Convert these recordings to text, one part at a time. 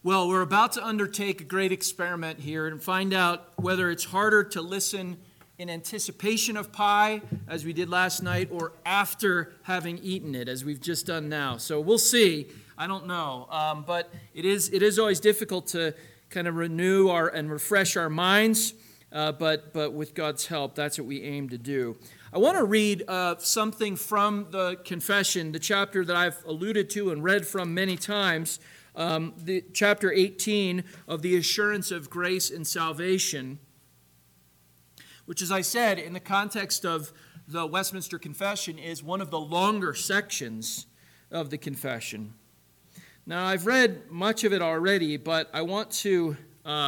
Well, we're about to undertake a great experiment here and find out whether it's harder to listen in anticipation of pie, as we did last night, or after having eaten it, as we've just done now. So we'll see. I don't know. But it is always difficult to kind of renew and refresh our minds. But with God's help, that's what we aim to do. I want to read something from the confession, the chapter that I've alluded to and read from many times, the chapter 18 of the assurance of grace and salvation, which, as I said, in the context of the Westminster Confession, is one of the longer sections of the confession. Now, I've read much of it already, but I want to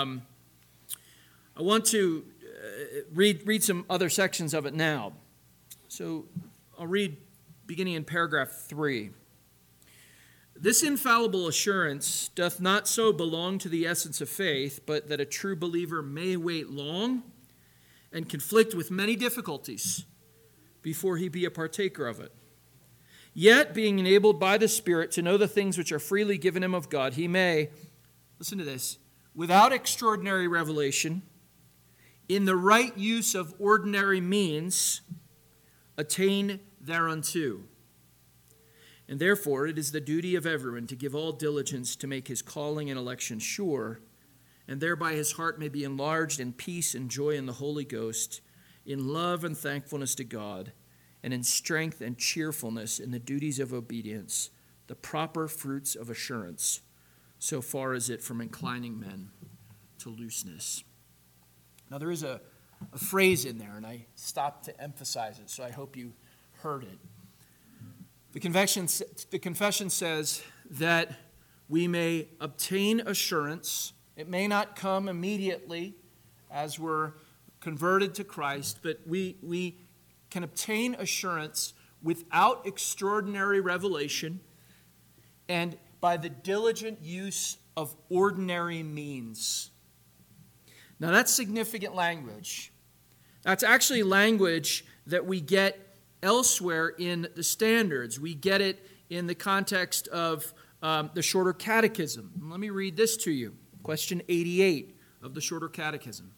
read some other sections of it now. So I'll read beginning in paragraph 3. This infallible assurance doth not so belong to the essence of faith, but that a true believer may wait long and conflict with many difficulties before he be a partaker of it. Yet, being enabled by the Spirit to know the things which are freely given him of God, he may, listen to this, without extraordinary revelation, in the right use of ordinary means, attain thereunto. And therefore it is the duty of everyone to give all diligence to make his calling and election sure, and thereby his heart may be enlarged in peace and joy in the Holy Ghost, in love and thankfulness to God, and in strength and cheerfulness in the duties of obedience, the proper fruits of assurance, so far as it from inclining men to looseness. Now there is a phrase in there, and I stopped to emphasize it, so I hope you heard it. The confession says that we may obtain assurance. It may not come immediately as we're converted to Christ, but we can obtain assurance without extraordinary revelation and by the diligent use of ordinary means. Now that's significant language. That's actually language that we get elsewhere in the standards. We get it in the context of the Shorter Catechism. Let me read this to you. Question 88 of the Shorter Catechism.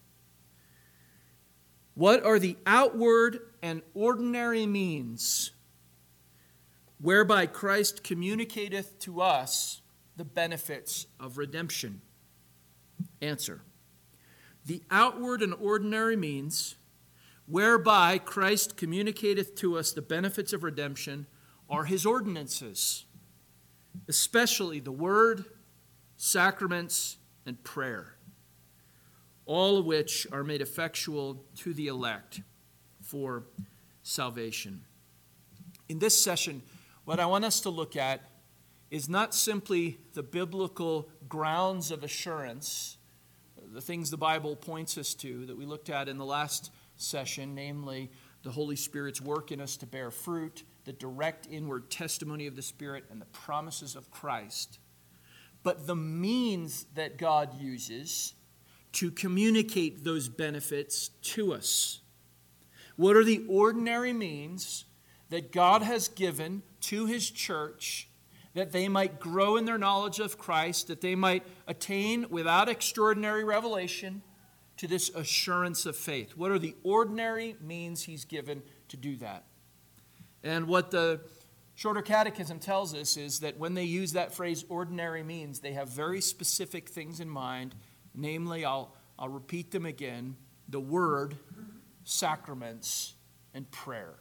What are the outward and ordinary means whereby Christ communicateth to us the benefits of redemption? Answer. The outward and ordinary means whereby Christ communicateth to us the benefits of redemption are his ordinances, especially the word, sacraments, and prayer, all of which are made effectual to the elect for salvation. In this session, what I want us to look at is not simply the biblical grounds of assurance, the things the Bible points us to that we looked at in the last session, namely the Holy Spirit's work in us to bear fruit, the direct inward testimony of the Spirit, and the promises of Christ, but the means that God uses to communicate those benefits to us. What are the ordinary means that God has given to his church that they might grow in their knowledge of Christ, that they might attain without extraordinary revelation to this assurance of faith? What are the ordinary means he's given to do that? And what the Shorter Catechism tells us is that when they use that phrase ordinary means, they have very specific things in mind. Namely, I'll repeat them again: the word, sacraments, and prayer.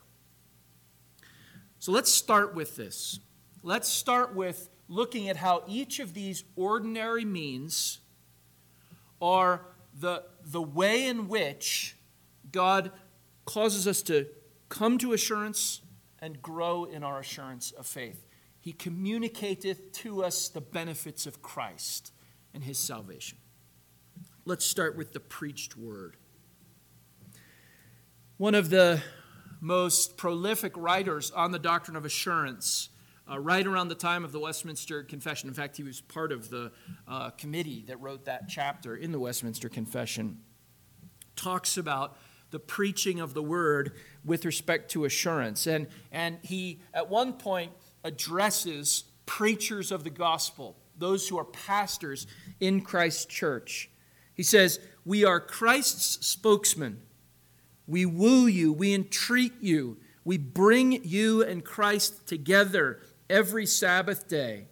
So let's start with this. Let's start with looking at how each of these ordinary means are the way in which God causes us to come to assurance and grow in our assurance of faith. He communicateth to us the benefits of Christ and his salvation. Let's start with the preached word. One of the most prolific writers on the doctrine of assurance, right around the time of the Westminster Confession. In fact, he was part of the committee that wrote that chapter in the Westminster Confession, talks about the preaching of the word with respect to assurance. And he, at one point, addresses preachers of the gospel, those who are pastors in Christ's church. He says, we are Christ's spokesman. We woo you, we entreat you, we bring you and Christ together every Sabbath day.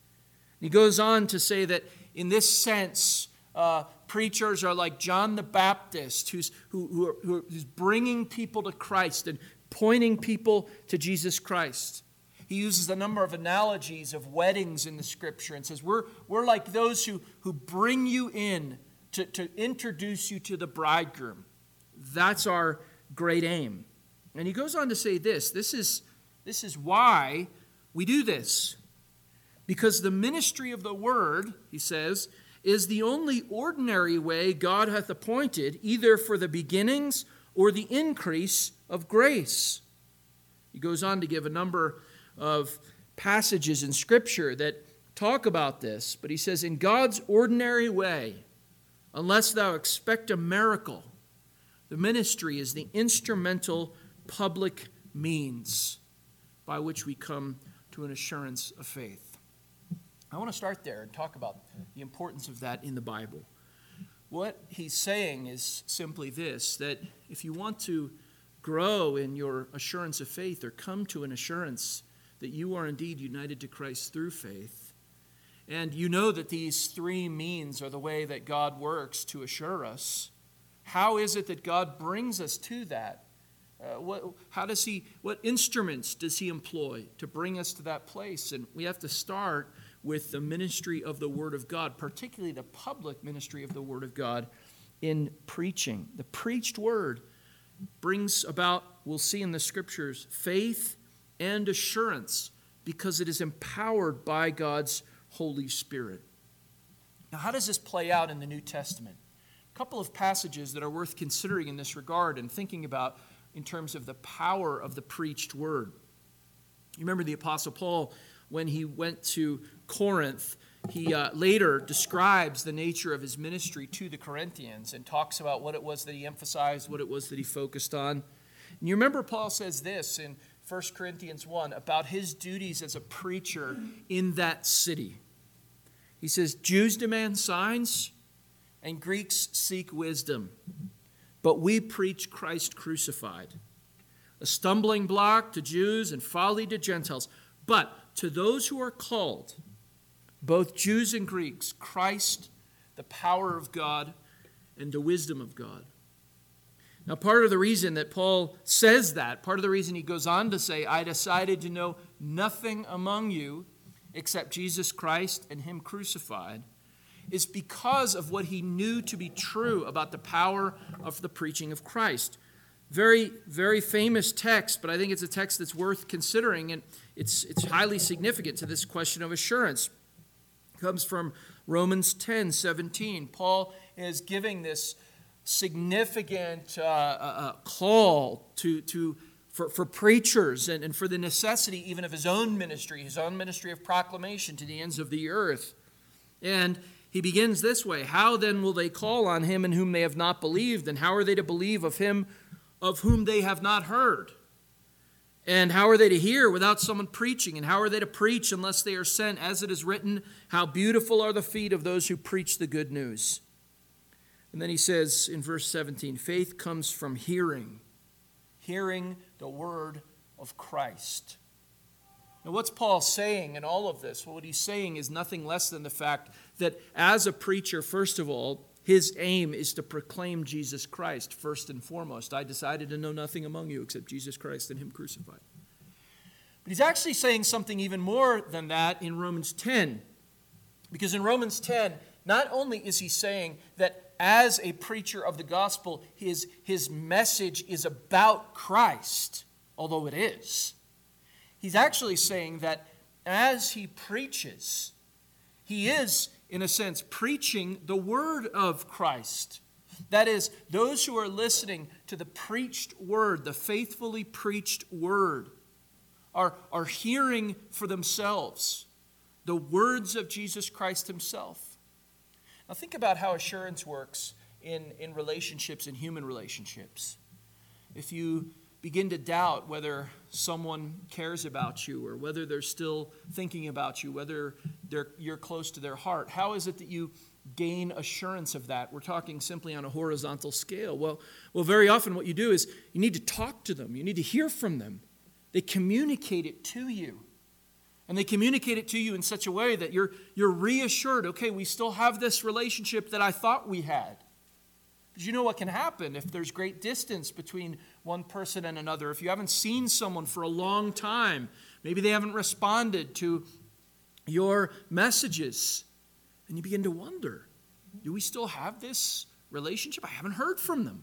He goes on to say that in this sense, preachers are like John the Baptist, who's bringing people to Christ and pointing people to Jesus Christ. He uses a number of analogies of weddings in the Scripture and says, we're like those who bring you in to introduce you to the bridegroom. That's our great aim. And he goes on to say this is why we do this. Because the ministry of the word, he says, is the only ordinary way God hath appointed, either for the beginnings or the increase of grace. He goes on to give a number of passages in Scripture that talk about this, but he says, in God's ordinary way, unless thou expect a miracle, the ministry is the instrumental public means by which we come to an assurance of faith. I want to start there and talk about the importance of that in the Bible. What he's saying is simply this, that if you want to grow in your assurance of faith or come to an assurance that you are indeed united to Christ through faith, and you know that these three means are the way that God works to assure us, how is it that God brings us to that? What instruments does he employ to bring us to that place? And we have to start with the ministry of the Word of God, particularly the public ministry of the Word of God in preaching. The preached Word brings about, we'll see in the Scriptures, faith and assurance because it is empowered by God's Holy Spirit. Now, how does this play out in the New Testament? A couple of passages that are worth considering in this regard and thinking about in terms of the power of the preached Word. You remember the Apostle Paul, when he went to Corinth, he later describes the nature of his ministry to the Corinthians and talks about what it was that he emphasized, what it was that he focused on. And you remember Paul says this in 1 Corinthians 1 about his duties as a preacher in that city. He says, Jews demand signs and Greeks seek wisdom, but we preach Christ crucified, a stumbling block to Jews and folly to Gentiles. But to those who are called, both Jews and Greeks, Christ, the power of God, and the wisdom of God. Now, part of the reason that Paul says that, part of the reason he goes on to say, I decided to know nothing among you except Jesus Christ and him crucified, is because of what he knew to be true about the power of the preaching of Christ. Very, very famous text, but I think it's a text that's worth considering, and it's highly significant to this question of assurance. It comes from Romans 10:17. Paul is giving this significant call for preachers and for the necessity even of his own ministry of proclamation to the ends of the earth. And he begins this way, how then will they call on him in whom they have not believed? And how are they to believe of him of whom they have not heard? And how are they to hear without someone preaching? And how are they to preach unless they are sent? As it is written, how beautiful are the feet of those who preach the good news. And then he says in verse 17, faith comes from hearing the word of Christ. Now, what's Paul saying in all of this? Well, what he's saying is nothing less than the fact that as a preacher, first of all, his aim is to proclaim Jesus Christ first and foremost. I decided to know nothing among you except Jesus Christ and him crucified. But he's actually saying something even more than that in Romans 10. Because in Romans 10, not only is he saying that as a preacher of the gospel, his message is about Christ, although it is. He's actually saying that as he preaches, he is, in a sense, preaching the word of Christ. That is, those who are listening to the preached word, the faithfully preached word, are hearing for themselves the words of Jesus Christ himself. Now think about how assurance works in relationships, in human relationships. If you begin to doubt whether someone cares about you or whether they're still thinking about you, whether you're close to their heart, how is it that you gain assurance of that? We're talking simply on a horizontal scale. Well, very often what you do is you need to talk to them. You need to hear from them. They communicate it to you. And they communicate it to you in such a way that you're reassured, okay, we still have this relationship that I thought we had. But you know what can happen if there's great distance between one person and another? If you haven't seen someone for a long time, maybe they haven't responded to your messages, and you begin to wonder, do we still have this relationship? I haven't heard from them.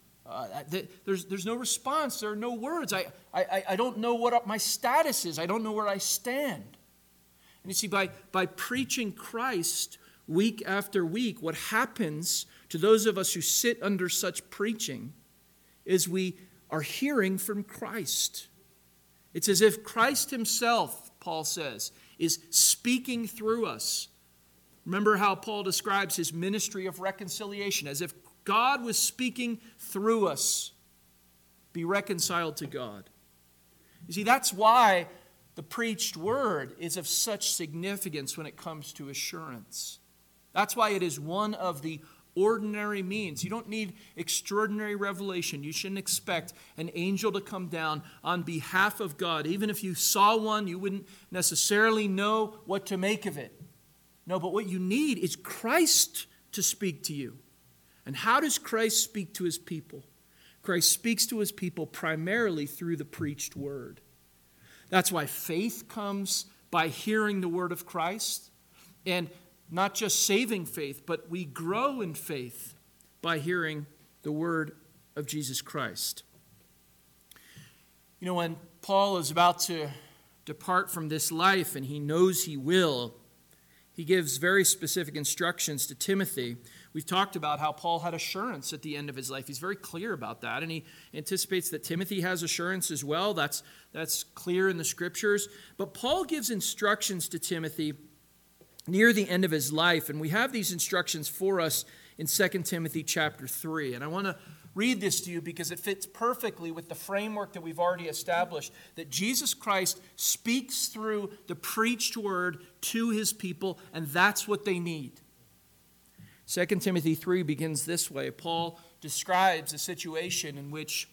There's no response. There are no words. I don't know what my status is. I don't know where I stand. And you see, by preaching Christ week after week, what happens to those of us who sit under such preaching is we are hearing from Christ. It's as if Christ himself, Paul says, is speaking through us. Remember how Paul describes his ministry of reconciliation, as if God was speaking through us. Be reconciled to God. You see, that's why the preached word is of such significance when it comes to assurance. That's why it is one of the ordinary means. You don't need extraordinary revelation. You shouldn't expect an angel to come down on behalf of God. Even if you saw one, you wouldn't necessarily know what to make of it. No, but what you need is Christ to speak to you. And how does Christ speak to his people? Christ speaks to his people primarily through the preached word. That's why faith comes by hearing the word of Christ. And not just saving faith, but we grow in faith by hearing the word of Jesus Christ. You know, when Paul is about to depart from this life, and he knows he will, he gives very specific instructions to Timothy. We've talked about how Paul had assurance at the end of his life. He's very clear about that, and he anticipates that Timothy has assurance as well. That's clear in the Scriptures. But Paul gives instructions to Timothy near the end of his life, and we have these instructions for us in 2 Timothy chapter 3. And I want to read this to you because it fits perfectly with the framework that we've already established, that Jesus Christ speaks through the preached word to his people, and that's what they need. 2 Timothy 3 begins this way. Paul describes a situation in which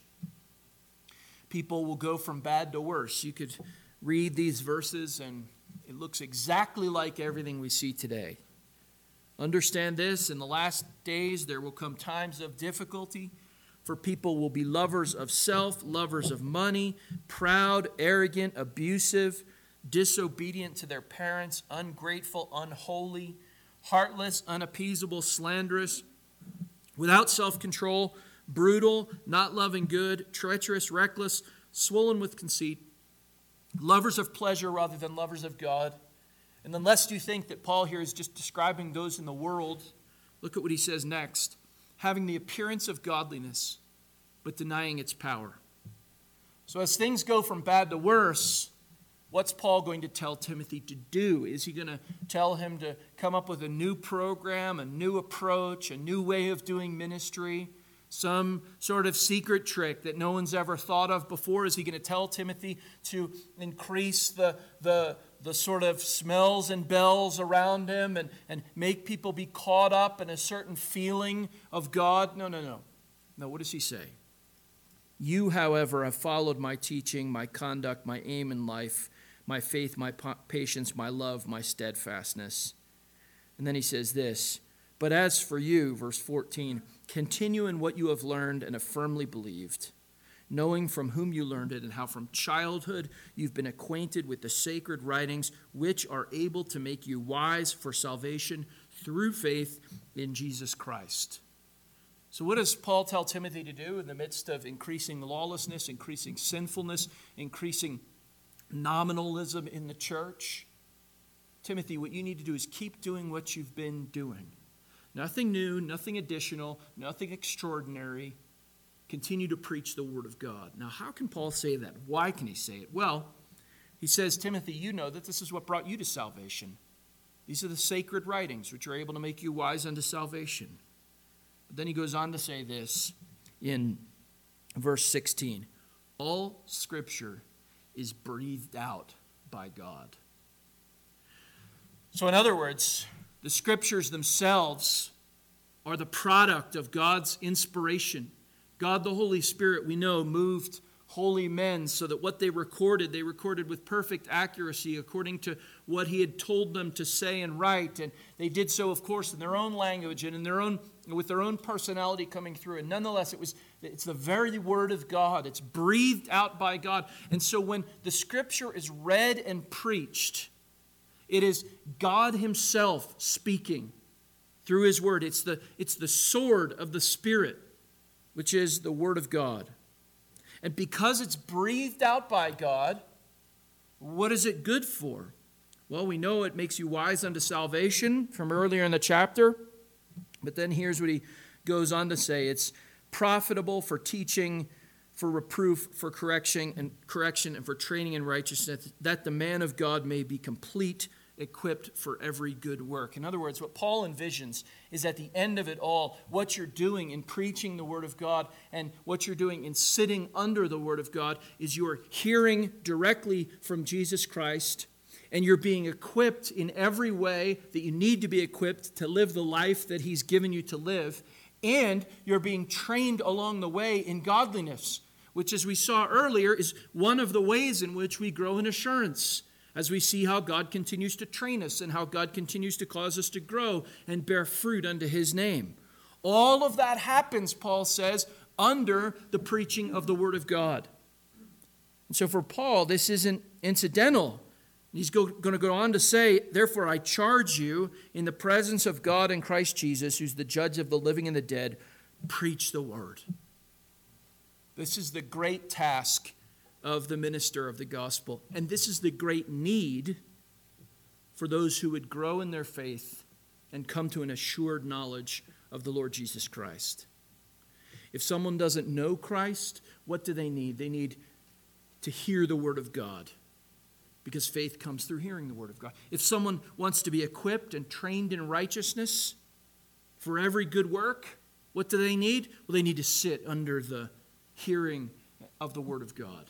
people will go from bad to worse. You could read these verses and it looks exactly like everything we see today. Understand this, in the last days there will come times of difficulty, for people will be lovers of self, lovers of money, proud, arrogant, abusive, disobedient to their parents, ungrateful, unholy, heartless, unappeasable, slanderous, without self-control, brutal, not loving good, treacherous, reckless, swollen with conceit, lovers of pleasure rather than lovers of God. And then lest you think that Paul here is just describing those in the world, look at what he says next. Having the appearance of godliness, but denying its power. So as things go from bad to worse, what's Paul going to tell Timothy to do? Is he going to tell him to come up with a new program, a new approach, a new way of doing ministry? Some sort of secret trick that no one's ever thought of before? Is he going to tell Timothy to increase the sort of smells and bells around him and make people be caught up in a certain feeling of God? No. No, what does he say? You, however, have followed my teaching, my conduct, my aim in life, my faith, my patience, my love, my steadfastness. And then he says this, but as for you, verse 14, continue in what you have learned and have firmly believed, knowing from whom you learned it and how from childhood you've been acquainted with the sacred writings, which are able to make you wise for salvation through faith in Jesus Christ. So what does Paul tell Timothy to do in the midst of increasing lawlessness, increasing sinfulness, increasing nominalism in the church? Timothy, what you need to do is keep doing what you've been doing. Nothing new, nothing additional, nothing extraordinary. Continue to preach the word of God. Now, how can Paul say that? Why can he say it? Well, he says, Timothy, you know that this is what brought you to salvation. These are the sacred writings which are able to make you wise unto salvation. But then he goes on to say this in verse 16. All Scripture is breathed out by God. So in other words, the Scriptures themselves are the product of God's inspiration. God the Holy Spirit, we know, moved holy men so that what they recorded with perfect accuracy according to what he had told them to say and write. And they did so, of course, in their own language and with their own personality coming through. And nonetheless, it's the very word of God. It's breathed out by God. And so when the Scripture is read and preached, it is God himself speaking through his word. It's the sword of the Spirit, which is the word of God. And because it's breathed out by God, what is it good for? Well, we know it makes you wise unto salvation from earlier in the chapter. But then here's what he goes on to say. It's profitable for teaching, for reproof, for correction, and for training in righteousness, that the man of God may be complete, equipped for every good work. In other words, what Paul envisions is at the end of it all, what you're doing in preaching the Word of God and what you're doing in sitting under the Word of God is you're hearing directly from Jesus Christ, and you're being equipped in every way that you need to be equipped to live the life that he's given you to live, and you're being trained along the way in godliness, which, as we saw earlier, is one of the ways in which we grow in assurance, as we see how God continues to train us and how God continues to cause us to grow and bear fruit unto his name. All of that happens, Paul says, under the preaching of the Word of God. And so for Paul, this isn't incidental. He's going to go on to say, therefore I charge you in the presence of God and Christ Jesus, who's the judge of the living and the dead, preach the word. This is the great task of the minister of the gospel. And this is the great need for those who would grow in their faith and come to an assured knowledge of the Lord Jesus Christ. If someone doesn't know Christ, what do they need? They need to hear the word of God, because faith comes through hearing the word of God. If someone wants to be equipped and trained in righteousness for every good work, what do they need? Well, they need to sit under the hearing of the word of God.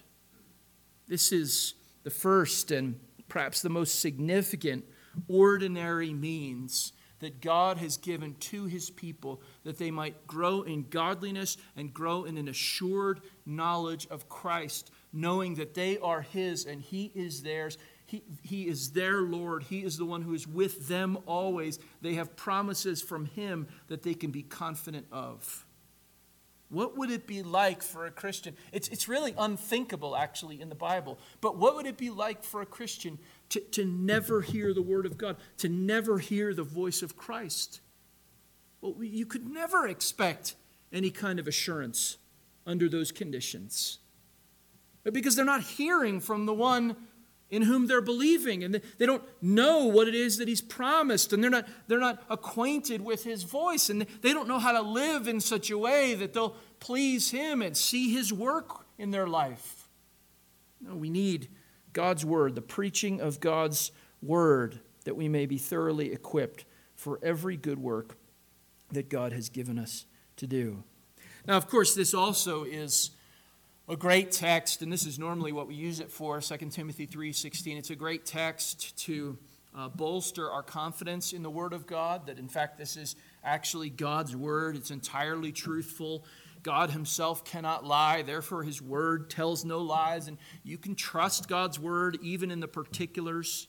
This is the first and perhaps the most significant ordinary means that God has given to his people that they might grow in godliness and grow in an assured knowledge of Christ, knowing that they are his and he is theirs. He is their Lord. He is the one who is with them always. They have promises from him that they can be confident of. What would it be like for a Christian? It's really unthinkable, actually, in the Bible. But what would it be like for a Christian to never hear the word of God, to never hear the voice of Christ? Well, you could never expect any kind of assurance under those conditions. Because they're not hearing from the one in whom they're believing, and they don't know what it is that he's promised, and they're not acquainted with his voice, and they don't know how to live in such a way that they'll please him and see his work in their life. No, we need God's word, the preaching of God's word, that we may be thoroughly equipped for every good work that God has given us to do. Now, of course, this also is a great text, and this is normally what we use it for, 2 Timothy 3:16. It's a great text to bolster our confidence in the Word of God, that in fact this is actually God's Word. It's entirely truthful. God himself cannot lie, therefore his Word tells no lies, and you can trust God's Word even in the particulars.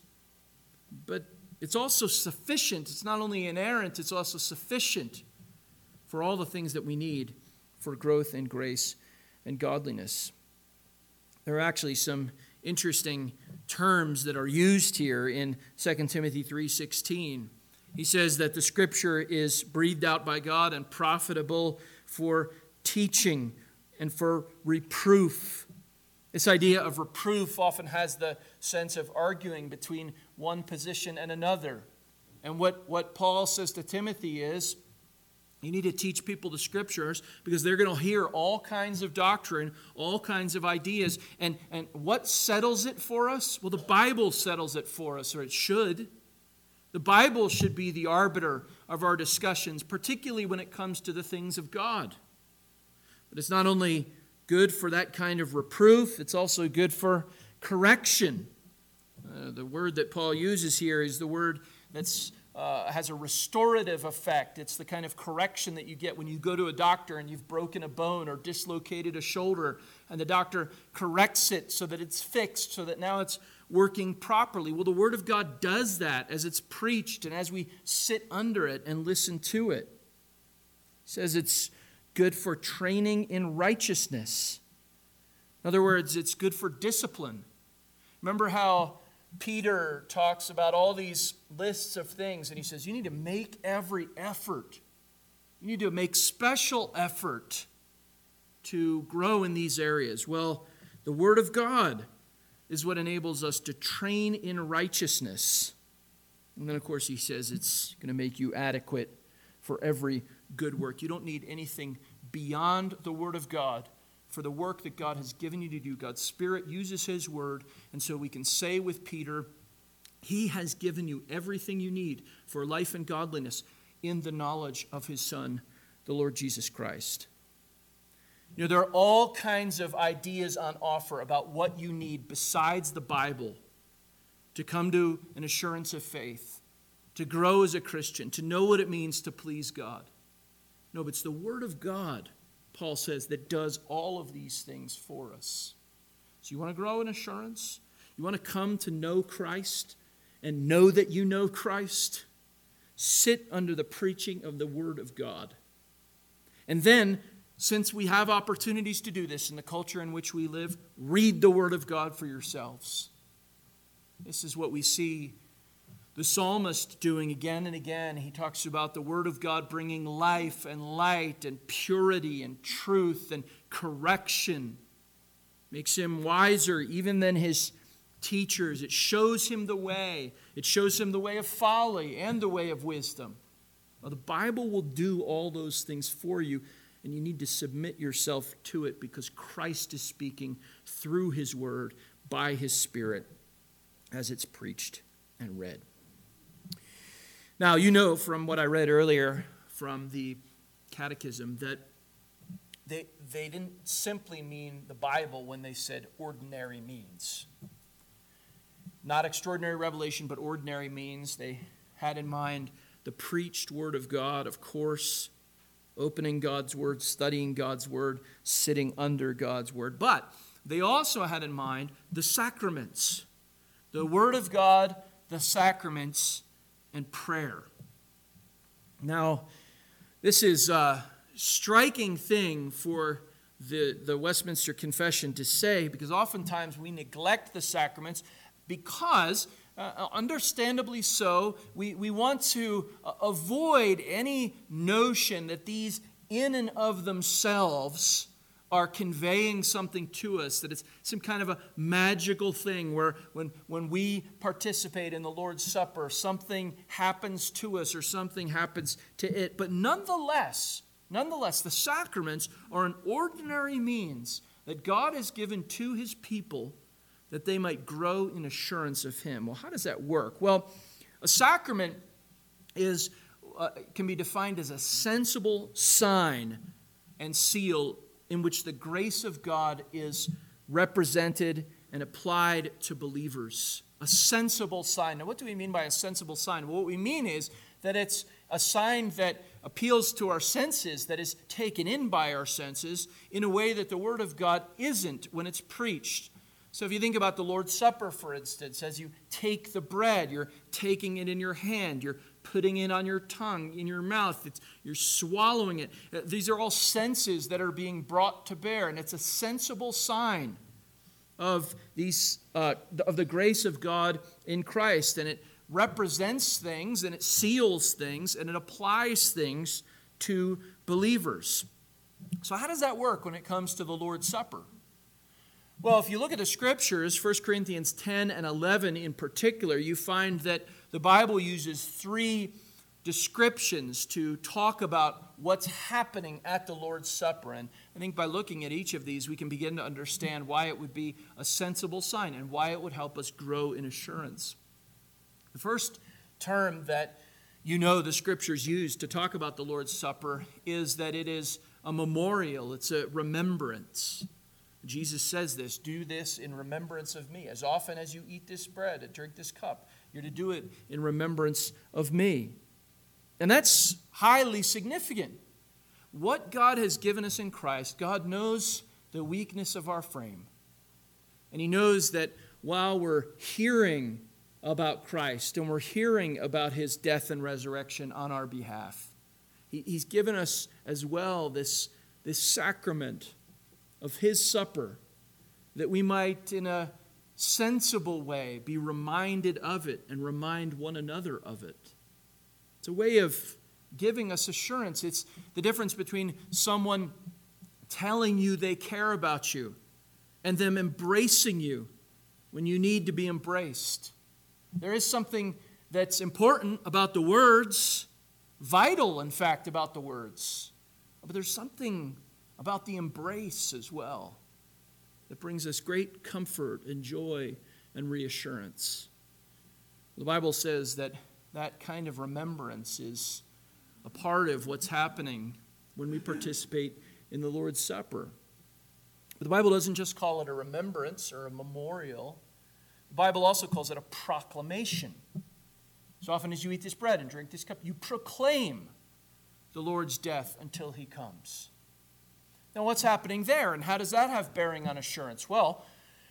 But it's also sufficient. It's not only inerrant, it's also sufficient for all the things that we need for growth in grace and godliness. There are actually some interesting terms that are used here in 2 Timothy 3:16. He says that the Scripture is breathed out by God and profitable for teaching and for reproof. This idea of reproof often has the sense of arguing between one position and another. And what Paul says to Timothy is, you need to teach people the Scriptures because they're going to hear all kinds of doctrine, all kinds of ideas. And what settles it for us? Well, the Bible settles it for us, or it should. The Bible should be the arbiter of our discussions, particularly when it comes to the things of God. But it's not only good for that kind of reproof. It's also good for correction. The word that Paul uses here is the word that's has a restorative effect. It's the kind of correction that you get when you go to a doctor and you've broken a bone or dislocated a shoulder, and the doctor corrects it so that it's fixed, so that now it's working properly. Well, the Word of God does that as it's preached and as we sit under it and listen to it. It says it's good for training in righteousness. In other words, it's good for discipline. Remember how Peter talks about all these lists of things, and he says, you need to make every effort. You need to make special effort to grow in these areas. Well, the Word of God is what enables us to train in righteousness. And then, of course, he says it's going to make you adequate for every good work. You don't need anything beyond the Word of God for the work that God has given you to do. God's Spirit uses His Word, and so we can say with Peter, He has given you everything you need for life and godliness in the knowledge of His Son, the Lord Jesus Christ. You know, there are all kinds of ideas on offer about what you need besides the Bible to come to an assurance of faith, to grow as a Christian, to know what it means to please God. No, but it's the Word of God, Paul says, that does all of these things for us. So you want to grow in assurance? You want to come to know Christ and know that you know Christ? Sit under the preaching of the Word of God. And then, since we have opportunities to do this in the culture in which we live, read the Word of God for yourselves. This is what we see the psalmist doing again and again. He talks about the Word of God bringing life and light and purity and truth and correction. Makes him wiser even than his teachers. It shows him the way. It shows him the way of folly and the way of wisdom. Well, the Bible will do all those things for you, and you need to submit yourself to it because Christ is speaking through His Word by His Spirit as it's preached and read. Now, you know from what I read earlier from the Catechism that they didn't simply mean the Bible when they said ordinary means. Not extraordinary revelation, but ordinary means. They had in mind the preached Word of God, of course, opening God's Word, studying God's Word, sitting under God's Word. But they also had in mind the sacraments, the Word of God, the sacraments, and prayer. Now, this is a striking thing for the Westminster Confession to say, because oftentimes we neglect the sacraments because, understandably so, we want to avoid any notion that these in and of themselves are conveying something to us, that it's some kind of a magical thing where when we participate in the Lord's Supper, something happens to us or something happens to it. But nonetheless, the sacraments are an ordinary means that God has given to His people that they might grow in assurance of Him. Well, how does that work? Well, a sacrament can be defined as a sensible sign and seal in which the grace of God is represented and applied to believers. A sensible sign. Now, what do we mean by a sensible sign? Well, what we mean is that it's a sign that appeals to our senses, that is taken in by our senses in a way that the Word of God isn't when it's preached. So if you think about the Lord's Supper, for instance, as you take the bread, you're taking it in your hand, you're putting it on your tongue, in your mouth, you're swallowing it. These are all senses that are being brought to bear, and it's a sensible sign of the grace of God in Christ, and it represents things, and it seals things, and it applies things to believers. So how does that work when it comes to the Lord's Supper? Well, if you look at the Scriptures, 1 Corinthians 10 and 11 in particular, you find that the Bible uses three descriptions to talk about what's happening at the Lord's Supper. And I think by looking at each of these, we can begin to understand why it would be a sensible sign and why it would help us grow in assurance. The first term that the Scriptures use to talk about the Lord's Supper is that it is a memorial. It's a remembrance. Jesus says this, do this in remembrance of me. As often as you eat this bread and drink this cup, you're to do it in remembrance of me. And that's highly significant. What God has given us in Christ, God knows the weakness of our frame. And He knows that while we're hearing about Christ and we're hearing about His death and resurrection on our behalf, He's given us as well this sacrament of His supper, that we might in a sensible way be reminded of it and remind one another of it. It's a way of giving us assurance. It's the difference between someone telling you they care about you and them embracing you when you need to be embraced. There is something that's important about the words, vital, in fact, about the words. But there's something about the embrace as well that brings us great comfort and joy and reassurance. The Bible says that that kind of remembrance is a part of what's happening when we participate in the Lord's Supper. But the Bible doesn't just call it a remembrance or a memorial. The Bible also calls it a proclamation. As often as you eat this bread and drink this cup, you proclaim the Lord's death until He comes. Now, what's happening there, and how does that have bearing on assurance? Well,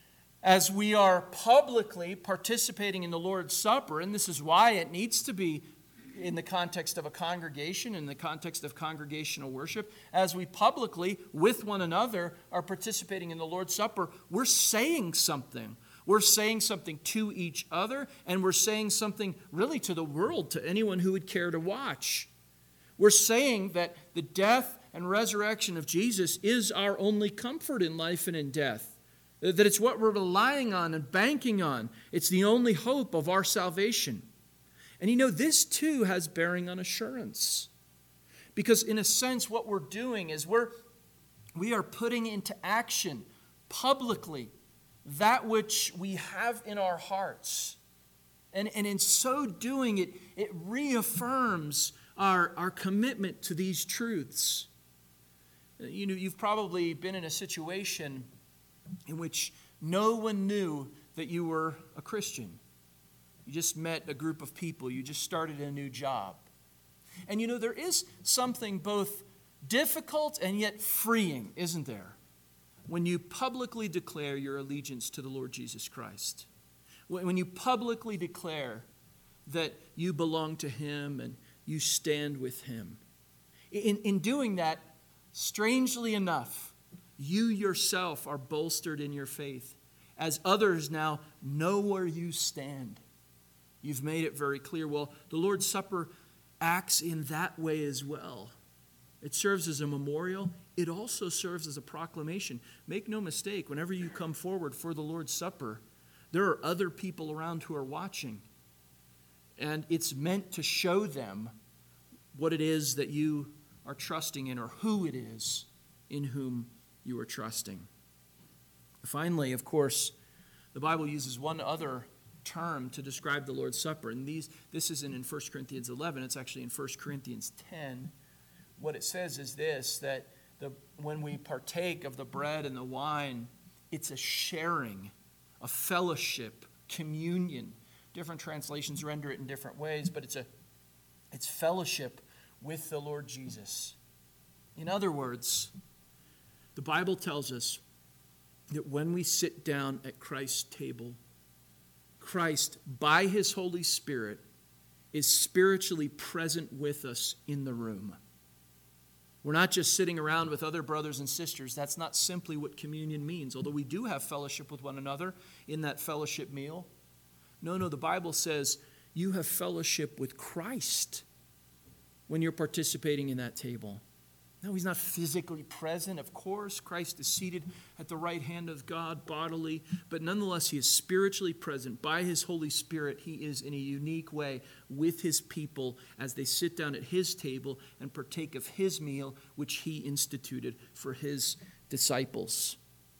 as we are publicly participating in the Lord's Supper, and this is why it needs to be in the context of a congregation, in the context of congregational worship, as we publicly, with one another, are participating in the Lord's Supper, we're saying something. We're saying something to each other, and we're saying something really to the world, to anyone who would care to watch. We're saying that the death and resurrection of Jesus is our only comfort in life and in death. That it's what we're relying on and banking on. It's the only hope of our salvation. And you know, this too has bearing on assurance. Because in a sense, what we're doing is we are putting into action publicly that which we have in our hearts. And in so doing, it reaffirms our commitment to these truths. You know, you've probably been in a situation in which no one knew that you were a Christian. You just met a group of people. You just started a new job. And you know, there is something both difficult and yet freeing, isn't there, when you publicly declare your allegiance to the Lord Jesus Christ. When you publicly declare that you belong to Him and you stand with Him. In doing that, strangely enough, you yourself are bolstered in your faith as others now know where you stand. You've made it very clear. Well, the Lord's Supper acts in that way as well. It serves as a memorial. It also serves as a proclamation. Make no mistake, whenever you come forward for the Lord's Supper, there are other people around who are watching. And it's meant to show them what it is that you are trusting in, or who it is in whom you are trusting. Finally, of course, the Bible uses one other term to describe the Lord's Supper. And this isn't in 1 Corinthians 11. It's actually in 1 Corinthians 10. What it says is this, that when we partake of the bread and the wine, it's a sharing, a fellowship, communion. Different translations render it in different ways, but it's fellowship with the Lord Jesus. In other words, the Bible tells us that when we sit down at Christ's table, Christ, by His Holy Spirit, is spiritually present with us in the room. We're not just sitting around with other brothers and sisters. That's not simply what communion means, although we do have fellowship with one another in that fellowship meal. No, the Bible says you have fellowship with Christ when you're participating in that table. No, He's not physically present, of course. Christ is seated at the right hand of God bodily, but nonetheless He is spiritually present. By His Holy Spirit, He is in a unique way with His people as they sit down at His table and partake of His meal, which He instituted for His disciples.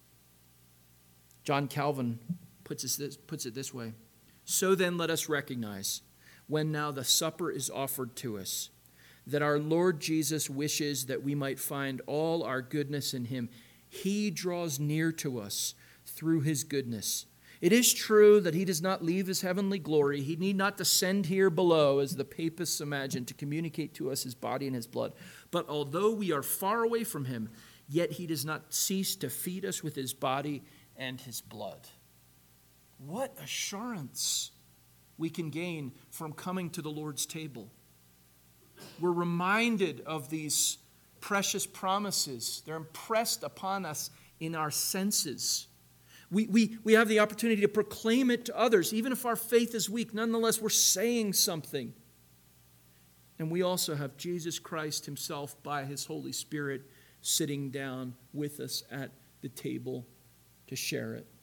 John Calvin puts it this way. So then let us recognize, when now the supper is offered to us, that our Lord Jesus wishes that we might find all our goodness in him. He draws near to us through his goodness. It is true that he does not leave his heavenly glory. He need not descend here below, as the papists imagine, to communicate to us his body and his blood. But although we are far away from him, yet he does not cease to feed us with his body and his blood. What assurance we can gain from coming to the Lord's table. We're reminded of these precious promises. They're impressed upon us in our senses. We have the opportunity to proclaim it to others. Even if our faith is weak, nonetheless, we're saying something. And we also have Jesus Christ himself by his Holy Spirit sitting down with us at the table to share it.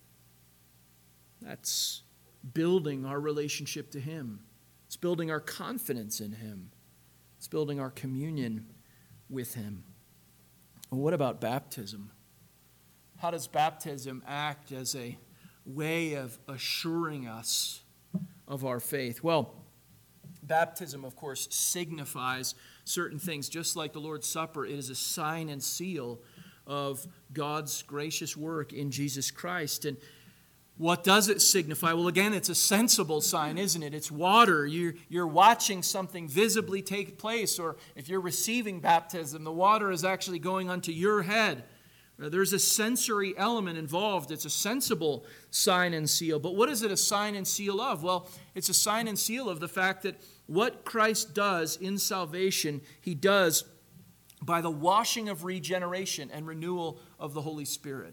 That's building our relationship to him. It's building our confidence in him. It's building our communion with him. Well, what about baptism? How does baptism act as a way of assuring us of our faith? Well, baptism, of course, signifies certain things. Just like the Lord's Supper, it is a sign and seal of God's gracious work in Jesus Christ. And what does it signify? Well, again, it's a sensible sign, isn't it? It's water. You're watching something visibly take place. Or if you're receiving baptism, the water is actually going onto your head. There's a sensory element involved. It's a sensible sign and seal. But what is it a sign and seal of? Well, it's a sign and seal of the fact that what Christ does in salvation, he does by the washing of regeneration and renewal of the Holy Spirit.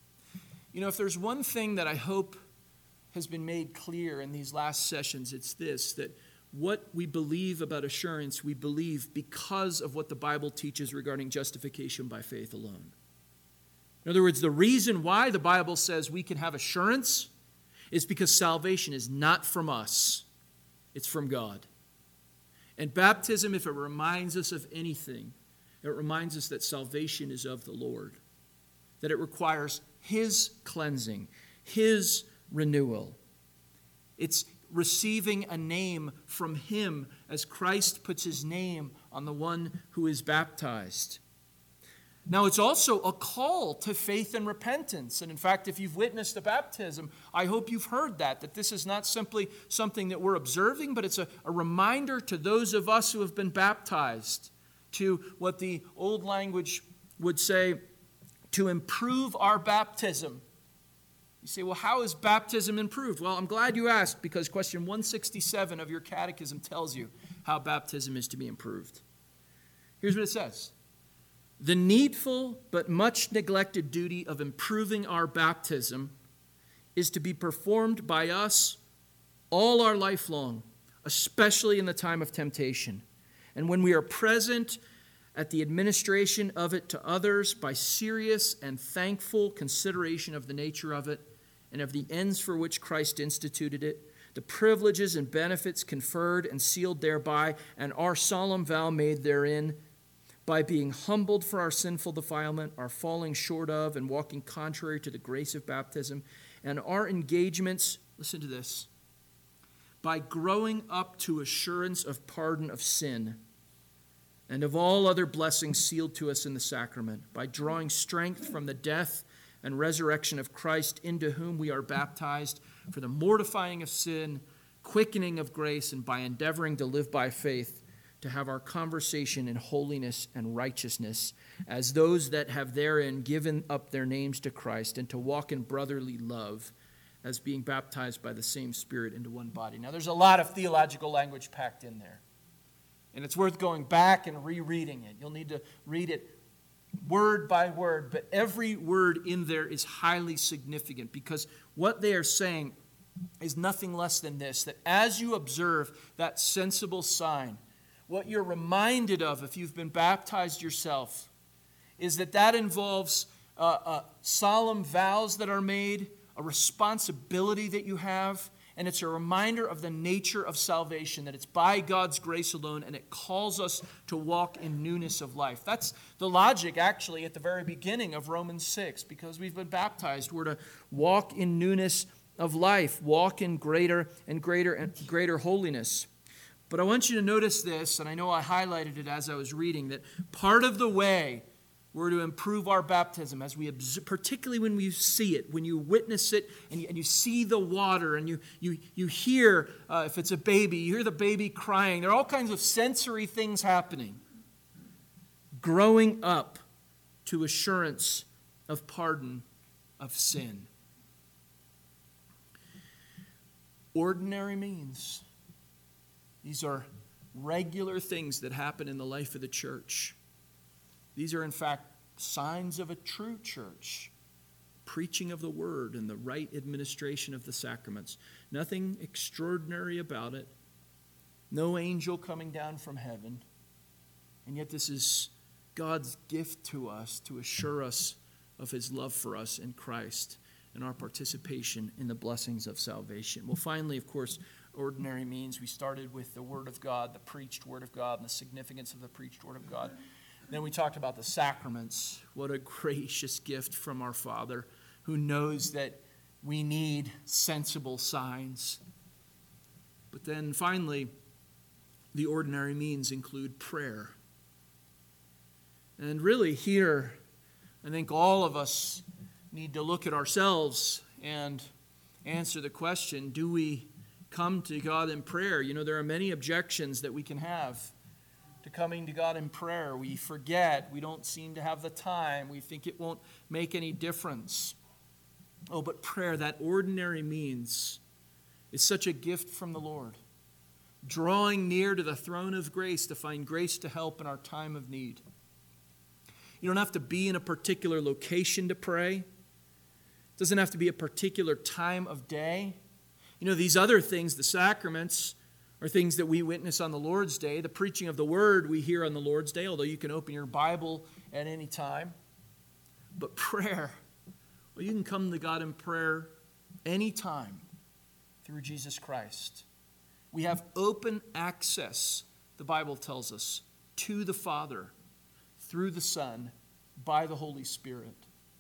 You know, if there's one thing that I hope has been made clear in these last sessions, it's this, that what we believe about assurance, we believe because of what the Bible teaches regarding justification by faith alone. In other words, the reason why the Bible says we can have assurance is because salvation is not from us. It's from God. And baptism, if it reminds us of anything, it reminds us that salvation is of the Lord, that it requires his cleansing, his renewal. It's receiving a name from him as Christ puts his name on the one who is baptized. Now, it's also a call to faith and repentance. And in fact, if you've witnessed a baptism, I hope you've heard that this is not simply something that we're observing, but it's a reminder to those of us who have been baptized to what the old language would say, to improve our baptism. You say, well, how is baptism improved? Well, I'm glad you asked, because question 167 of your catechism tells you how baptism is to be improved. Here's what it says. The needful but much neglected duty of improving our baptism is to be performed by us all our life long, especially in the time of temptation, and when we are present at the administration of it to others by serious and thankful consideration of the nature of it and of the ends for which Christ instituted it, the privileges and benefits conferred and sealed thereby, and our solemn vow made therein, by being humbled for our sinful defilement, our falling short of and walking contrary to the grace of baptism, and our engagements, listen to this, by growing up to assurance of pardon of sin, and of all other blessings sealed to us in the sacrament, by drawing strength from the death and resurrection of Christ, into whom we are baptized, for the mortifying of sin, quickening of grace, and by endeavoring to live by faith, to have our conversation in holiness and righteousness, as those that have therein given up their names to Christ, and to walk in brotherly love, as being baptized by the same Spirit into one body. Now, there's a lot of theological language packed in there. And it's worth going back and rereading it. You'll need to read it word by word, but every word in there is highly significant, because what they are saying is nothing less than this, that as you observe that sensible sign, what you're reminded of if you've been baptized yourself is that involves solemn vows that are made, a responsibility that you have, and it's a reminder of the nature of salvation, that it's by God's grace alone, and it calls us to walk in newness of life. That's the logic, actually, at the very beginning of Romans 6. Because we've been baptized, we're to walk in newness of life, walk in greater and greater holiness. But I want you to notice this, and I know I highlighted it as I was reading, that part of the way we're to improve our baptism, as we observe, particularly when we see it, when you witness it, and you see the water, and you hear, if it's a baby, you hear the baby crying. There are all kinds of sensory things happening. Growing up to assurance of pardon of sin. Ordinary means. These are regular things that happen in the life of the church. These are, in fact, signs of a true church. Preaching of the word and the right administration of the sacraments. Nothing extraordinary about it. No angel coming down from heaven. And yet this is God's gift to us to assure us of his love for us in Christ and our participation in the blessings of salvation. Well, finally, of course, ordinary means. We started with the Word of God, the preached Word of God, and the significance of the preached Word of God. Then we talked about the sacraments. What a gracious gift from our Father, who knows that we need sensible signs. But then finally, the ordinary means include prayer. And really here, I think all of us need to look at ourselves and answer the question, do we come to God in prayer? You know, there are many objections that we can have to coming to God in prayer. We forget. We don't seem to have the time. We think it won't make any difference. Oh, but prayer, that ordinary means, is such a gift from the Lord. Drawing near to the throne of grace to find grace to help in our time of need. You don't have to be in a particular location to pray. It doesn't have to be a particular time of day. You know, these other things, the sacraments, are things that we witness on the Lord's Day. The preaching of the Word we hear on the Lord's Day, although you can open your Bible at any time. But prayer, well, you can come to God in prayer anytime through Jesus Christ. We have open access, the Bible tells us, to the Father through the Son by the Holy Spirit.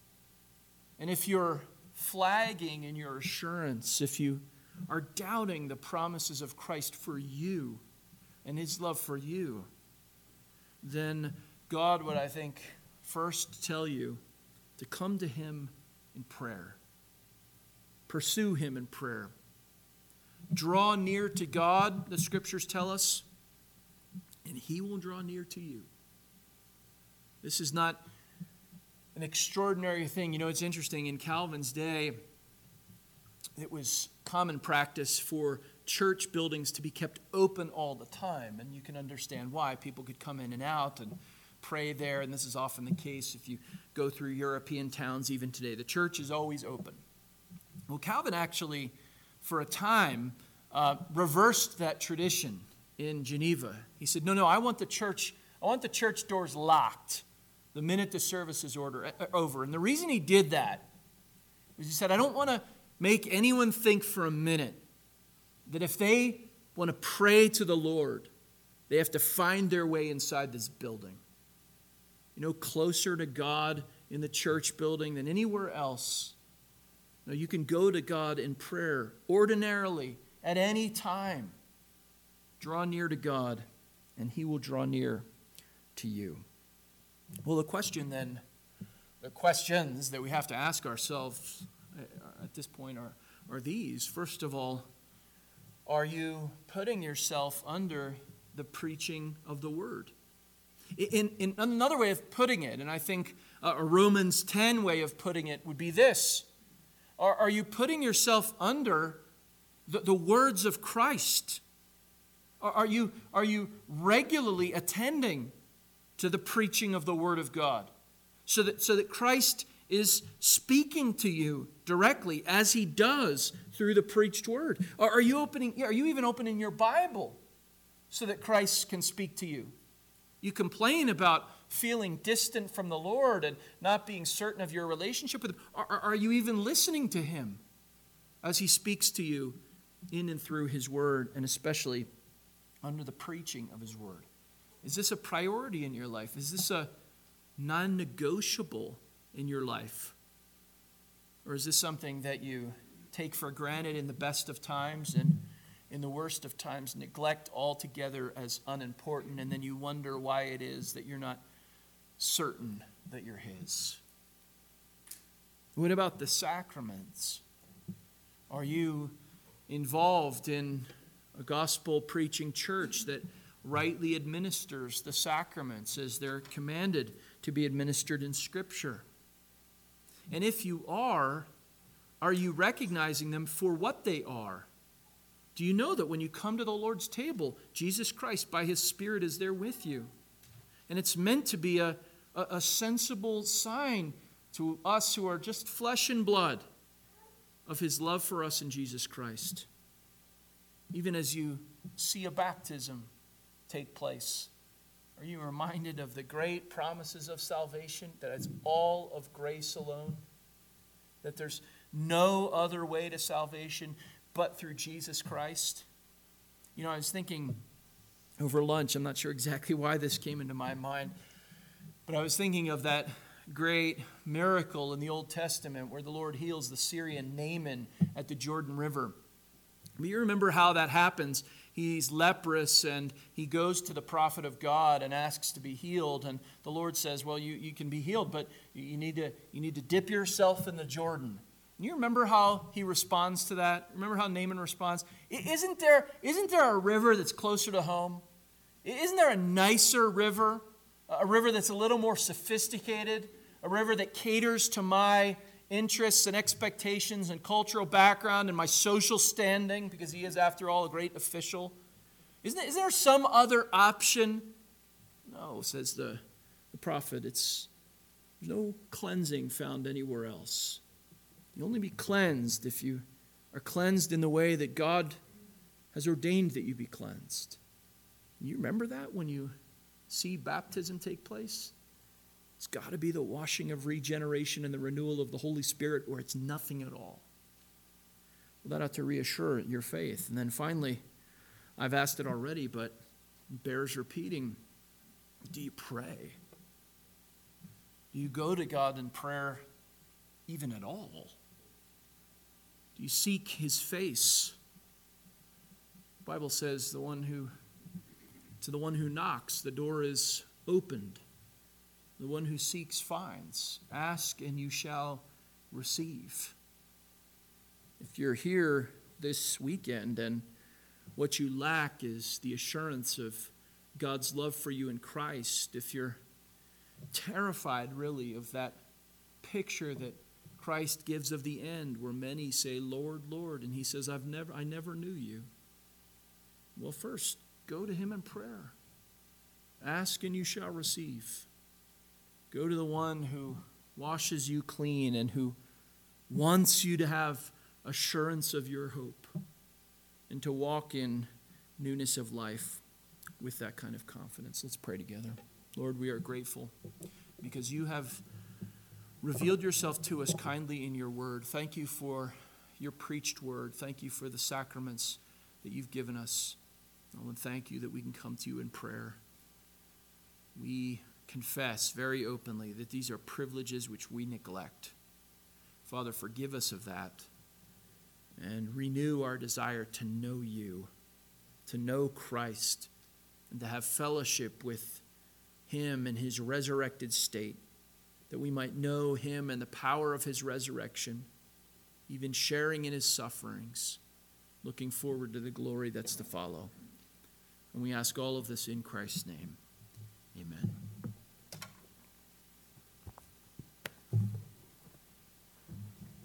And if you're flagging in your assurance, if you are doubting the promises of Christ for you and his love for you, then God would, I think, first tell you to come to him in prayer. Pursue him in prayer. Draw near to God, the scriptures tell us, and he will draw near to you. This is not an extraordinary thing. You know, it's interesting. In Calvin's day, it was common practice for church buildings to be kept open all the time. And you can understand why. People could come in and out and pray there. And this is often the case if you go through European towns even today. The church is always open. Well, Calvin actually, for a time, reversed that tradition in Geneva. He said, no, I want the church doors locked the minute the service is over. And the reason he did that was he said, I don't want to make anyone think for a minute that if they want to pray to the Lord, they have to find their way inside this building. You know, closer to God in the church building than anywhere else. No, you can go to God in prayer ordinarily at any time. Draw near to God, and he will draw near to you. Well, the questions that we have to ask ourselves at this point are these. First of all, are you putting yourself under the preaching of the word? In another way of putting it, and I think a Romans 10 way of putting it would be this. Are you putting yourself under the words of Christ? Are you regularly attending to the preaching of the Word of God, so that Christ is speaking to you directly as he does through the preached Word? Are you even opening your Bible so that Christ can speak to you? You complain about feeling distant from the Lord and not being certain of your relationship with him. Are you even listening to him as he speaks to you in and through his Word, and especially under the preaching of his Word? Is this a priority in your life? Is this a non-negotiable in your life? Or is this something that you take for granted in the best of times and in the worst of times, neglect altogether as unimportant, and then you wonder why it is that you're not certain that you're His? What about the sacraments? Are you involved in a gospel-preaching church that rightly administers the sacraments as they're commanded to be administered in Scripture? And if you are you recognizing them for what they are? Do you know that when you come to the Lord's table, Jesus Christ, by His Spirit, is there with you? And it's meant to be a sensible sign to us who are just flesh and blood of His love for us in Jesus Christ. Even as you see a baptism take place, are you reminded of the great promises of salvation, that it's all of grace alone? That there's no other way to salvation but through Jesus Christ? You know, I was thinking over lunch, I'm not sure exactly why this came into my mind, but I was thinking of that great miracle in the Old Testament where the Lord heals the Syrian Naaman at the Jordan River. You remember how that happens. He's leprous and he goes to the prophet of God and asks to be healed. And the Lord says, well, you can be healed, but you need to dip yourself in the Jordan. And you remember how he responds to that? Remember how Naaman responds? Isn't there a river that's closer to home? Isn't there a nicer river? A river that's a little more sophisticated? A river that caters to my interests and expectations and cultural background and my social standing, because he is, after all, a great official? Is there some other option? No, says the prophet. There's no cleansing found anywhere else. You only be cleansed if you are cleansed in the way that God has ordained that you be cleansed. You remember that when you see baptism take place? It's got to be the washing of regeneration and the renewal of the Holy Spirit, or it's nothing at all. Well, that ought to reassure your faith. And then finally, I've asked it already, but it bears repeating. Do you pray? Do you go to God in prayer even at all? Do you seek His face? The Bible says to the one who knocks, the door is opened. The one who seeks finds. Ask and you shall receive. If you're here this weekend and what you lack is the assurance of God's love for you in Christ, if you're terrified really of that picture that Christ gives of the end where many say, Lord, Lord, and He says, I never knew you. Well, first, go to Him in prayer. Ask and you shall receive. Go to the one who washes you clean and who wants you to have assurance of your hope and to walk in newness of life with that kind of confidence. Let's pray together. Lord, we are grateful because you have revealed yourself to us kindly in your word. Thank you for your preached word. Thank you for the sacraments that you've given us. Oh, and thank you that we can come to you in prayer. We confess very openly that these are privileges which we neglect. Father, forgive us of that and renew our desire to know you, to know Christ, and to have fellowship with Him in His resurrected state, that we might know Him and the power of His resurrection, even sharing in His sufferings, looking forward to the glory that's to follow. And we ask all of this in Christ's name. Amen.